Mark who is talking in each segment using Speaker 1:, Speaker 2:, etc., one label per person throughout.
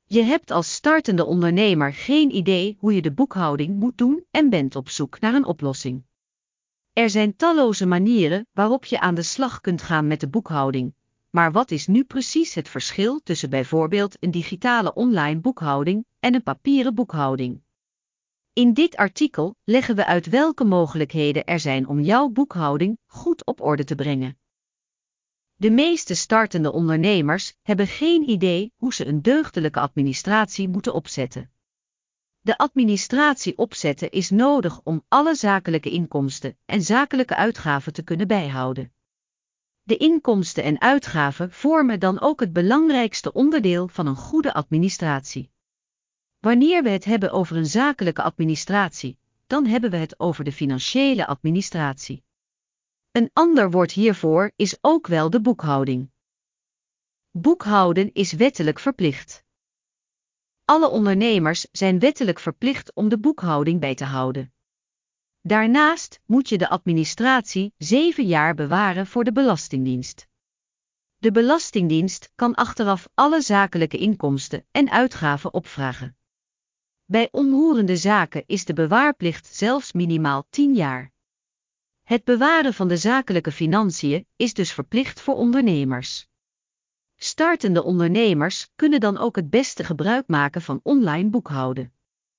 Speaker 1: Je hebt als startende ondernemer geen idee hoe je de boekhouding moet doen en bent op zoek naar een oplossing. Er zijn talloze manieren waarop je aan de slag kunt gaan met de boekhouding, maar wat is nu precies het verschil tussen bijvoorbeeld een digitale online boekhouding en een papieren boekhouding? In dit artikel leggen we uit welke mogelijkheden er zijn om jouw boekhouding goed op orde te brengen. De meeste startende ondernemers hebben geen idee hoe ze een deugdelijke administratie moeten opzetten. De administratie opzetten is nodig om alle zakelijke inkomsten en zakelijke uitgaven te kunnen bijhouden. De inkomsten en uitgaven vormen dan ook het belangrijkste onderdeel van een goede administratie. Wanneer we het hebben over een zakelijke administratie, dan hebben we het over de financiële administratie. Een ander woord hiervoor is ook wel de boekhouding. Boekhouden is wettelijk verplicht. Alle ondernemers zijn wettelijk verplicht om de boekhouding bij te houden. Daarnaast moet je de administratie 7 jaar bewaren voor de Belastingdienst. De Belastingdienst kan achteraf alle zakelijke inkomsten en uitgaven opvragen. Bij onroerende zaken is de bewaarplicht zelfs minimaal 10 jaar. Het bewaren van de zakelijke financiën is dus verplicht voor ondernemers. Startende ondernemers kunnen dan ook het beste gebruik maken van online boekhouden.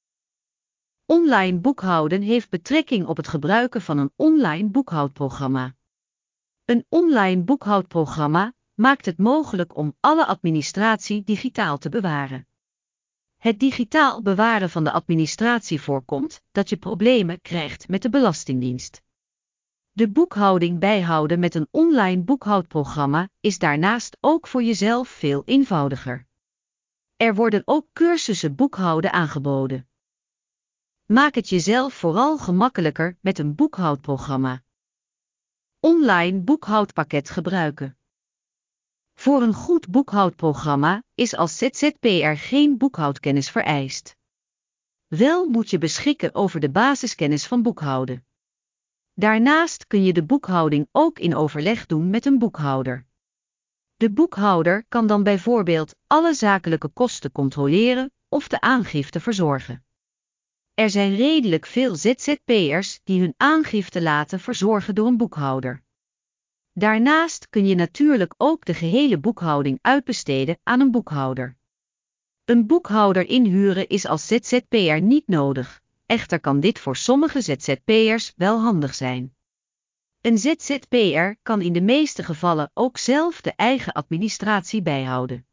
Speaker 1: Online boekhouden heeft betrekking op het gebruiken van een online boekhoudprogramma. Een online boekhoudprogramma maakt het mogelijk om alle administratie digitaal te bewaren. Het digitaal bewaren van de administratie voorkomt dat je problemen krijgt met de Belastingdienst. De boekhouding bijhouden met een online boekhoudprogramma is daarnaast ook voor jezelf veel eenvoudiger. Er worden ook cursussen boekhouden aangeboden. Maak het jezelf vooral gemakkelijker met een boekhoudprogramma. Online boekhoudpakket gebruiken. Voor een goed boekhoudprogramma is als ZZP'er geen boekhoudkennis vereist. Wel moet je beschikken over de basiskennis van boekhouden. Daarnaast kun je de boekhouding ook in overleg doen met een boekhouder. De boekhouder kan dan bijvoorbeeld alle zakelijke kosten controleren of de aangifte verzorgen. Er zijn redelijk veel ZZP'ers die hun aangifte laten verzorgen door een boekhouder. Daarnaast kun je natuurlijk ook de gehele boekhouding uitbesteden aan een boekhouder. Een boekhouder inhuren is als ZZP'er niet nodig, echter kan dit voor sommige ZZP'ers wel handig zijn. Een ZZP'er kan in de meeste gevallen ook zelf de eigen administratie bijhouden.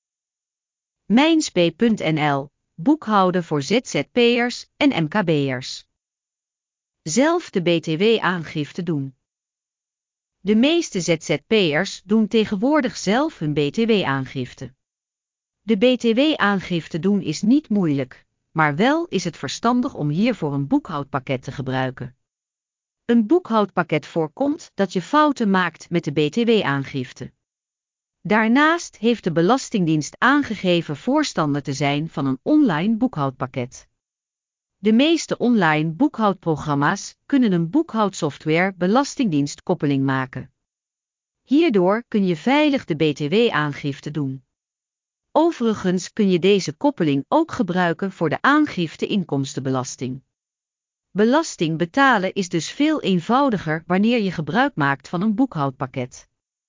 Speaker 1: Mijnsp.nl – Boekhouden voor ZZP'ers en MKB'ers. Zelf de BTW-aangifte doen. De meeste ZZP'ers doen tegenwoordig zelf hun BTW-aangifte. De BTW-aangifte doen is niet moeilijk, maar wel is het verstandig om hiervoor een boekhoudpakket te gebruiken. Een boekhoudpakket voorkomt dat je fouten maakt met de BTW-aangifte. Daarnaast heeft de Belastingdienst aangegeven voorstander te zijn van een online boekhoudpakket. De meeste online boekhoudprogramma's kunnen een boekhoudsoftware Belastingdienstkoppeling maken. Hierdoor kun je veilig de BTW-aangifte doen. Overigens kun je deze koppeling ook gebruiken voor de aangifte inkomstenbelasting. Belasting betalen is dus veel eenvoudiger wanneer je gebruik maakt van een boekhoudpakket.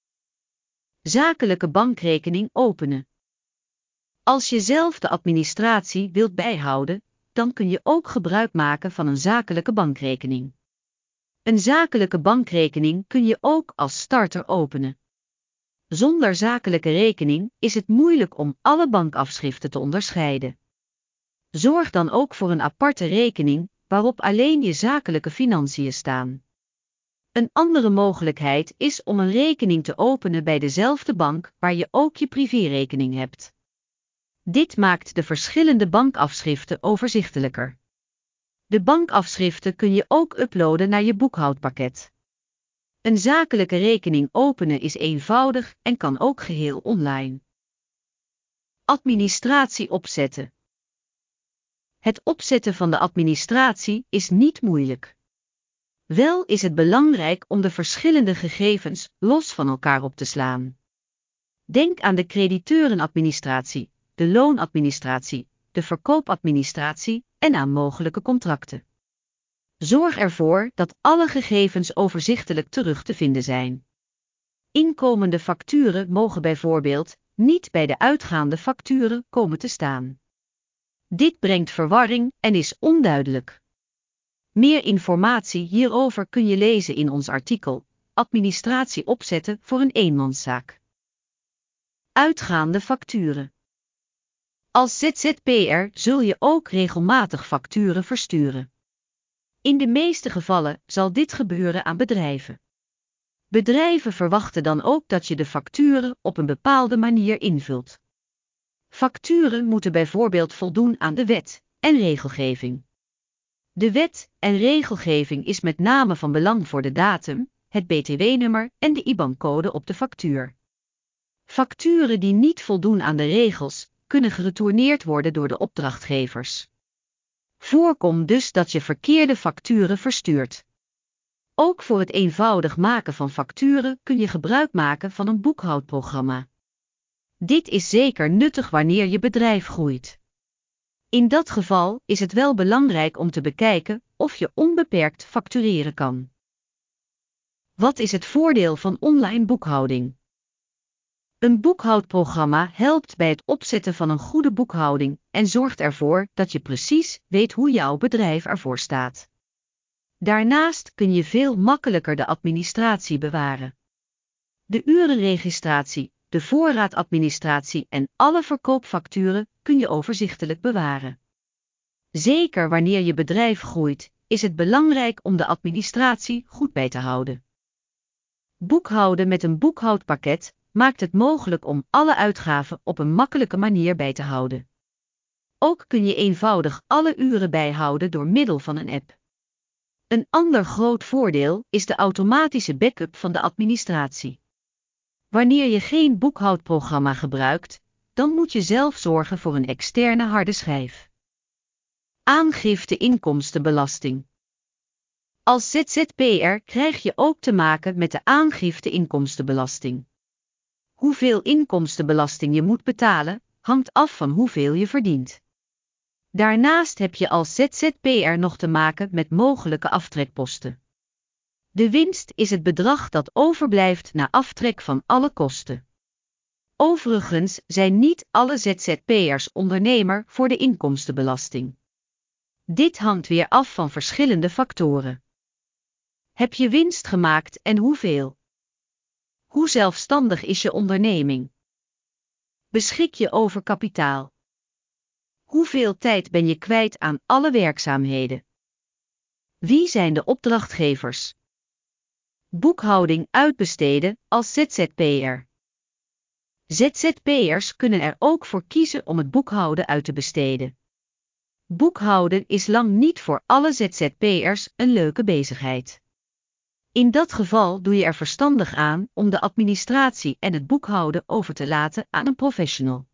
Speaker 1: Zakelijke bankrekening openen. Als je zelf de administratie wilt bijhouden, dan kun je ook gebruik maken van een zakelijke bankrekening. Een zakelijke bankrekening kun je ook als starter openen. Zonder zakelijke rekening is het moeilijk om alle bankafschriften te onderscheiden. Zorg dan ook voor een aparte rekening, waarop alleen je zakelijke financiën staan. Een andere mogelijkheid is om een rekening te openen bij dezelfde bank waar je ook je privérekening hebt. Dit maakt de verschillende bankafschriften overzichtelijker. De bankafschriften kun je ook uploaden naar je boekhoudpakket. Een zakelijke rekening openen is eenvoudig en kan ook geheel online. Administratie opzetten. Het opzetten van de administratie is niet moeilijk. Wel is het belangrijk om de verschillende gegevens los van elkaar op te slaan. Denk aan de crediteurenadministratie, de loonadministratie, de verkoopadministratie en aan mogelijke contracten. Zorg ervoor dat alle gegevens overzichtelijk terug te vinden zijn. Inkomende facturen mogen bijvoorbeeld niet bij de uitgaande facturen komen te staan. Dit brengt verwarring en is onduidelijk. Meer informatie hierover kun je lezen in ons artikel Administratie opzetten voor een eenmanszaak. Uitgaande facturen. Als ZZP'er zul je ook regelmatig facturen versturen. In de meeste gevallen zal dit gebeuren aan bedrijven. Bedrijven verwachten dan ook dat je de facturen op een bepaalde manier invult. Facturen moeten bijvoorbeeld voldoen aan de wet en regelgeving. De wet en regelgeving is met name van belang voor de datum, het btw-nummer en de IBAN-code op de factuur. Facturen die niet voldoen aan de regels, kunnen geretourneerd worden door de opdrachtgevers. Voorkom dus dat je verkeerde facturen verstuurt. Ook voor het eenvoudig maken van facturen kun je gebruik maken van een boekhoudprogramma. Dit is zeker nuttig wanneer je bedrijf groeit. In dat geval is het wel belangrijk om te bekijken of je onbeperkt factureren kan. Wat is het voordeel van online boekhouding? Een boekhoudprogramma helpt bij het opzetten van een goede boekhouding en zorgt ervoor dat je precies weet hoe jouw bedrijf ervoor staat. Daarnaast kun je veel makkelijker de administratie bewaren. De urenregistratie, de voorraadadministratie en alle verkoopfacturen kun je overzichtelijk bewaren. Zeker wanneer je bedrijf groeit, is het belangrijk om de administratie goed bij te houden. Boekhouden met een boekhoudpakket maakt het mogelijk om alle uitgaven op een makkelijke manier bij te houden. Ook kun je eenvoudig alle uren bijhouden door middel van een app. Een ander groot voordeel is de automatische backup van de administratie. Wanneer je geen boekhoudprogramma gebruikt, dan moet je zelf zorgen voor een externe harde schijf. Aangifte inkomstenbelasting. Als ZZP'er krijg je ook te maken met de aangifte inkomstenbelasting. Hoeveel inkomstenbelasting je moet betalen, hangt af van hoeveel je verdient. Daarnaast heb je als ZZP'er nog te maken met mogelijke aftrekposten. De winst is het bedrag dat overblijft na aftrek van alle kosten. Overigens zijn niet alle ZZP'ers ondernemer voor de inkomstenbelasting. Dit hangt weer af van verschillende factoren. Heb je winst gemaakt en hoeveel? Hoe zelfstandig is je onderneming? Beschik je over kapitaal? Hoeveel tijd ben je kwijt aan alle werkzaamheden? Wie zijn de opdrachtgevers? Boekhouding uitbesteden als ZZP'er. ZZP'ers kunnen er ook voor kiezen om het boekhouden uit te besteden. Boekhouden is lang niet voor alle ZZP'ers een leuke bezigheid. In dat geval doe je er verstandig aan om de administratie en het boekhouden over te laten aan een professional.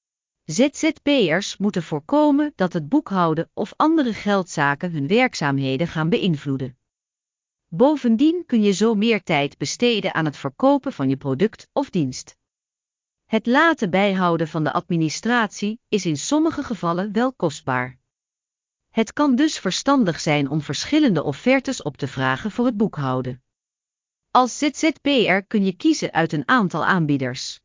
Speaker 1: ZZP'ers moeten voorkomen dat het boekhouden of andere geldzaken hun werkzaamheden gaan beïnvloeden. Bovendien kun je zo meer tijd besteden aan het verkopen van je product of dienst. Het laten bijhouden van de administratie is in sommige gevallen wel kostbaar. Het kan dus verstandig zijn om verschillende offertes op te vragen voor het boekhouden. Als ZZP'er kun je kiezen uit een aantal aanbieders.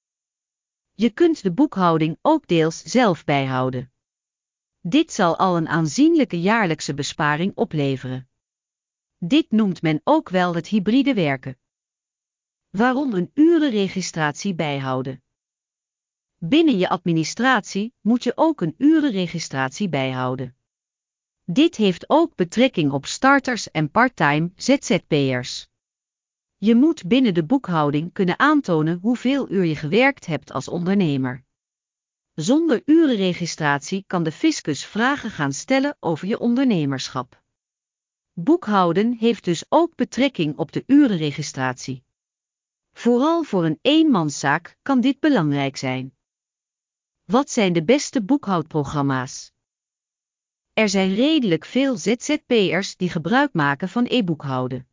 Speaker 1: Je kunt de boekhouding ook deels zelf bijhouden. Dit zal al een aanzienlijke jaarlijkse besparing opleveren. Dit noemt men ook wel het hybride werken. Waarom een urenregistratie bijhouden? Binnen je administratie moet je ook een urenregistratie bijhouden. Dit heeft ook betrekking op starters en parttime ZZP'ers. Je moet binnen de boekhouding kunnen aantonen hoeveel uur je gewerkt hebt als ondernemer. Zonder urenregistratie kan de fiscus vragen gaan stellen over je ondernemerschap. Boekhouden heeft dus ook betrekking op de urenregistratie. Vooral voor een eenmanszaak kan dit belangrijk zijn. Wat zijn de beste boekhoudprogramma's? Er zijn redelijk veel ZZP'ers die gebruik maken van e-boekhouden.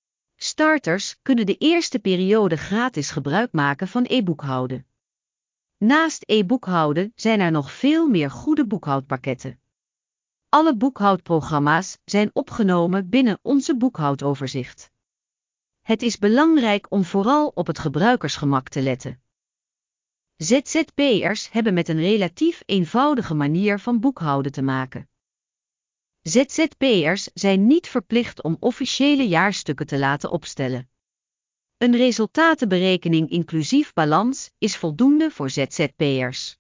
Speaker 1: Starters kunnen de eerste periode gratis gebruik maken van e-boekhouden. Naast e-boekhouden zijn er nog veel meer goede boekhoudpakketten. Alle boekhoudprogramma's zijn opgenomen binnen onze boekhoudоverzicht. Het is belangrijk om vooral op het gebruikersgemak te letten. ZZP'ers hebben met een relatief eenvoudige manier van boekhouden te maken. ZZP'ers zijn niet verplicht om officiële jaarstukken te laten opstellen. Een resultatenberekening inclusief balans is voldoende voor ZZP'ers.